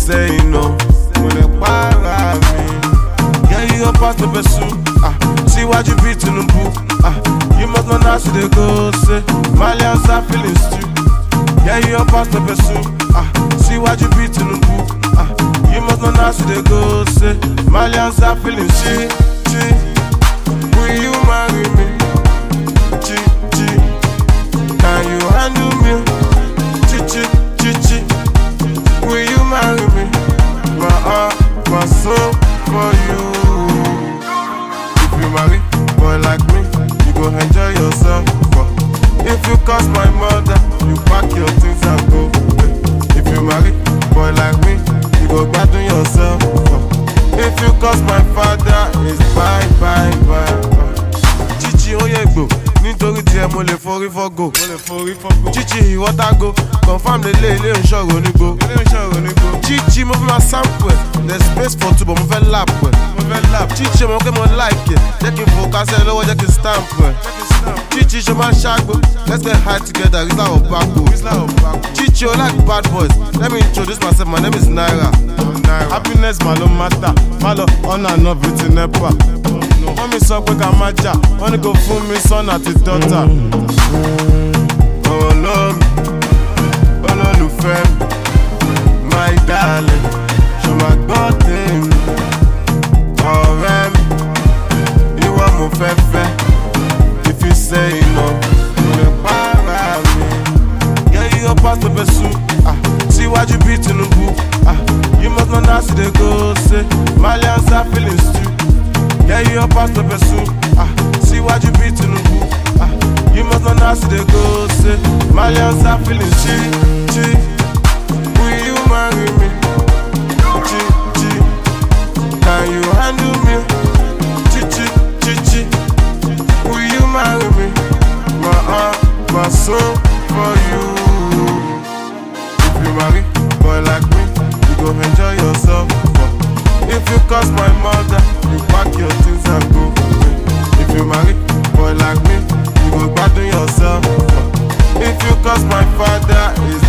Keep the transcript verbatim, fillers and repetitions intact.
say no, mo lè para mi. Yeah, you go pass the pursue. Ah, see what you be to the book. Ah, you must know how to they go. Say, Malians are feeling stew. Yeah, you go pass the pursue. Ah, see what you be to the book. Ah, you must know how to they go. Say, Malians are feeling stew. Will you marry me? Chi, chi. Can you handle me? Chi, chi, chi, chi. Will you marry me? My heart, my soul for you. If you marry boy like me, you go enjoy yourself. If you cost my mother, you pack your things and go. If you marry boy like me, you go battle yourself. If you cost my father, it's bye bye bye. Chichi oyegbo, nítorí tí ẹ mo lè forí fọ́gò. Chichi ìwọ́tàgò, confirm lè lé ilé ìṣòro onígbò. Chichi mo fi máa sample ẹ̀, there's space for two but mo fẹ́ lap ẹ̀. Chichi mo kẹ́ mo like ẹ̀, jẹ́ kí n fò kásẹ̀ lọ́wọ́ jẹ́ kí n stamp ẹ̀. Chichi ṣe máa ṣàgbó, let's get high together, Rizla or Bako. Chichi o like bad boys, let me introduce myself, my name is Naira. Happiness ma ló matter, má lọ ọ̀nà àná bíi ti nepa. Wọ́n mi sọ pé ká má jà, wọ́n ní kò fún mi son àti daughter. Olómi, olólùfẹ́ mi, my darling, ṣo ma gbọ́ tèmi. Ọ̀rẹ́ mi, ìwọ mo fẹ́ fẹ́, if you say no, mo lè para mi. Yeah, you go pass the pursue, ah, síwájú bíi Tinubu, ah, you must know how to they go, say, Malians are feeling stew. Yeah, you up past the pursue. Ah, see what you be to Nubu. Ah, you must know how to they go. Say, Malians are feeling chi, chi. Will you marry me? Chi, chi. Can you handle me? Chi, chi, chi, chi. Will you marry me? My heart, my soul for you. If you marry boy like me, you go enjoy yourself. If you cost my mother, you pack your things and go. If you marry boy like me, you go battle yourself. If you cost my father, is